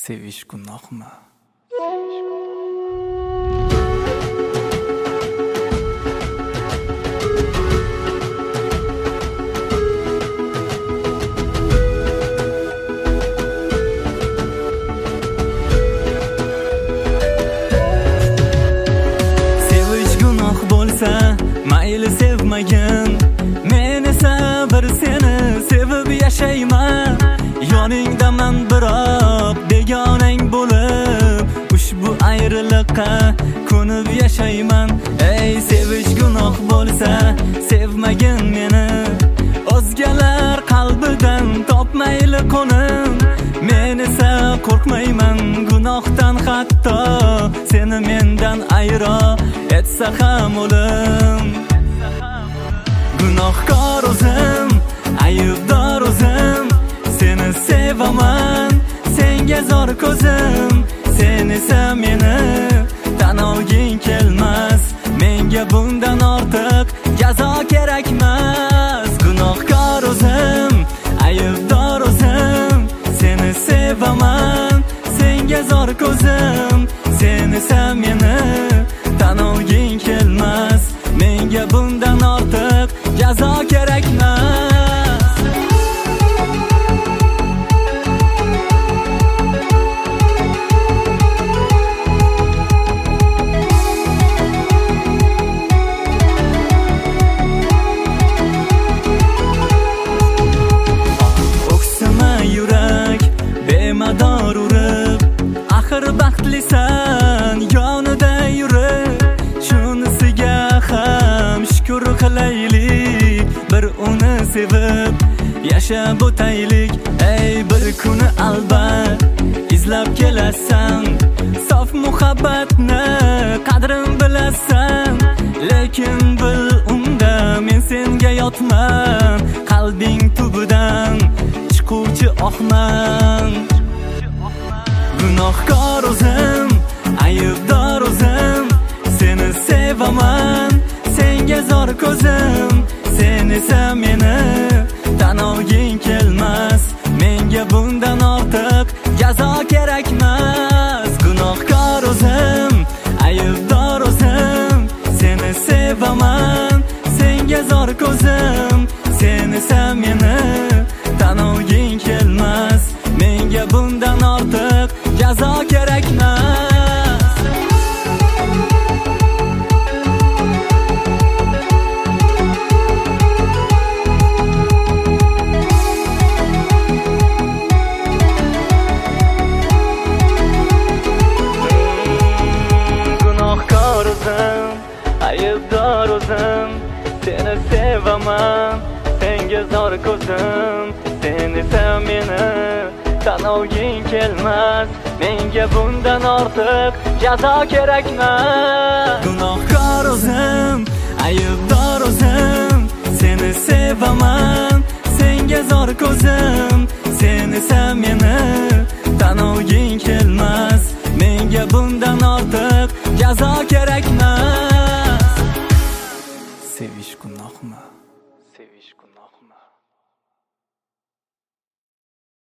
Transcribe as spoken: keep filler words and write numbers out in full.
Sevish gunohmi? Sevish gunoh bo'lsa, mayli sevmagin. Men esa bir seni sevib yashayman. Yoningdaman biroq begonang bo'lib, ushbu ayriliqqa ko'nib yashayman. Ey sevish gunoh bo'lsa, sevmagin meni. O'zgalar qalbidan topmayli qo'nim. Men esa qo'rqmayman gunohdan, hatto seni mendan ayro etsa ham o'lim. Gunohkor o'zim, aybdor o'zim. Seni sevaman, senga zor ko'zim. Sen esa meni tan olging kelmas. Menga bundan ortiq jazo kerakmas. Gunohkor o'zim, aybdor o'zim. Seni sevaman, senga zor ko'zim. Sen esa meni tan olging kelmas. Menga bundan ortiq jazo kerakmas. Bemador urib, axir baxtlisan yonida yurib. Shunisiga ham shukr qilaylik, bir uni sevib yashab o'taylik. Ey bir kuni albat izlab kelasan, sof muhabbatni qadrin bilasan. Lekin bil unda men senga yotman, qalbing tubidan chiquvchi oqman. Gunohkor o'zim, aybdor o'zim. Seni sevaman, senga zor ko'zim. Sen esa meni tan olging kelmas. Menga bundan ortiq jazo kerakmas. Gunohkor o'zim, aybdor o'zim. Seni sevaman, senga zor ko'zim. Sen esa meni tan olging kelmas. Menga bundan ortiq jazo kerakmas. Gunohkor o'zim, aybdor o'zim. Seni sevaman, senga zor ko'zim. Sen esa meni tan olging kelmas. Menga bundan ortiq jazo kerakmas. Gunohkor o'zim, aybdor o'zim. Seni sevaman, senga zor ko'zim. Sen esa meni tan olging kelmas. Menga bundan ortiq jazo kerakmas. Sevish gunohmi?